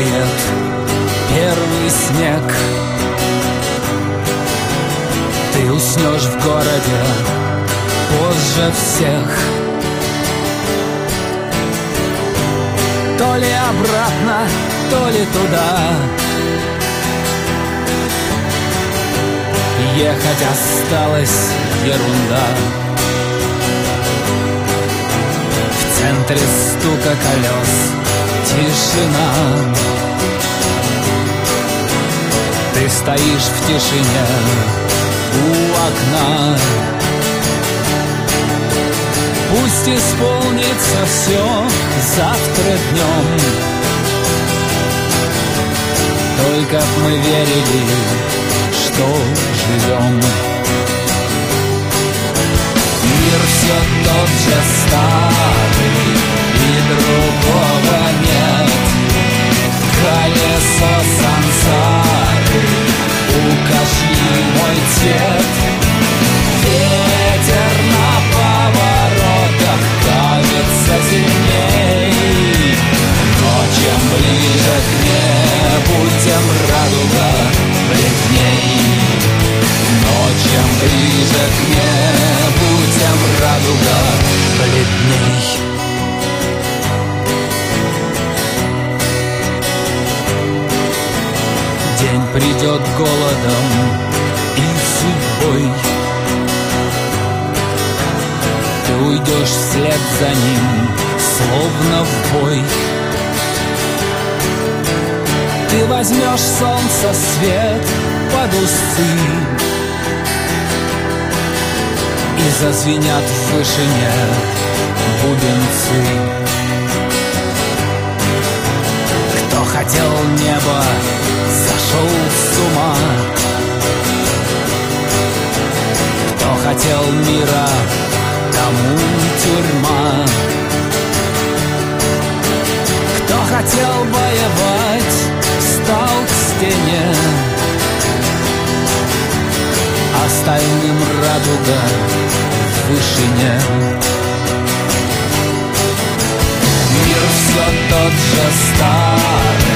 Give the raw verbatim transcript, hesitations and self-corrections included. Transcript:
тает первый снег. Ты уснешь в городе позже всех. То ли обратно, то ли туда ехать осталась ерунда. В центре стука колес тишина. Ты стоишь в тишине у окна. Пусть исполнится все завтра днем. Только б мы верили, что живем. Мир все тот же старый, и другого нет. Колесо сансары, укажи мой дед. Ветер на поворотах кажется сильней, но чем ближе к небу, тем радуга бледней. Но чем ближе к небу, тем радуга бледней. День придет голодом и судьбой. Ты уйдешь вслед за ним, словно в бой. Ты возьмешь солнце свет под усы, и зазвенят в вышине бубенцы. Кто хотел неба, сошел с ума. Кто хотел мира, тому тюрьма. Кто хотел воевать, стал к стене. Остальным радуга в вышине. Мир все тот же старый,